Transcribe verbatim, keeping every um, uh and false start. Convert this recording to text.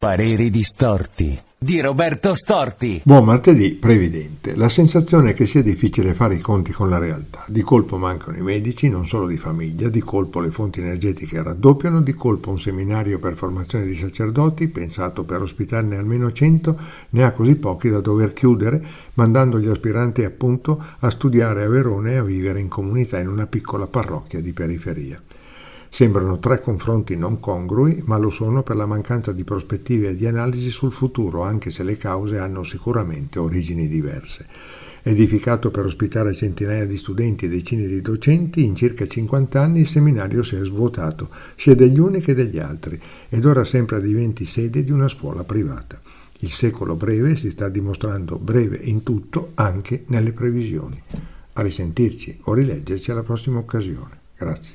Pareri distorti di Roberto Storti. Buon martedì, previdente. La sensazione è che sia difficile fare i conti con la realtà. Di colpo mancano i medici, non solo di famiglia, di colpo le fonti energetiche raddoppiano, di colpo un seminario per formazione di sacerdoti, pensato per ospitarne almeno cento, ne ha così pochi da dover chiudere, mandando gli aspiranti appunto a studiare a Verona e a vivere in comunità in una piccola parrocchia di periferia. Sembrano tre confronti non congrui, ma lo sono per la mancanza di prospettive e di analisi sul futuro, anche se le cause hanno sicuramente origini diverse. Edificato per ospitare centinaia di studenti e decine di docenti, in circa cinquanta anni il seminario si è svuotato, sia degli uni che degli altri, ed ora sembra diventi sede di una scuola privata. Il secolo breve si sta dimostrando breve in tutto, anche nelle previsioni. A risentirci o rileggerci alla prossima occasione. Grazie.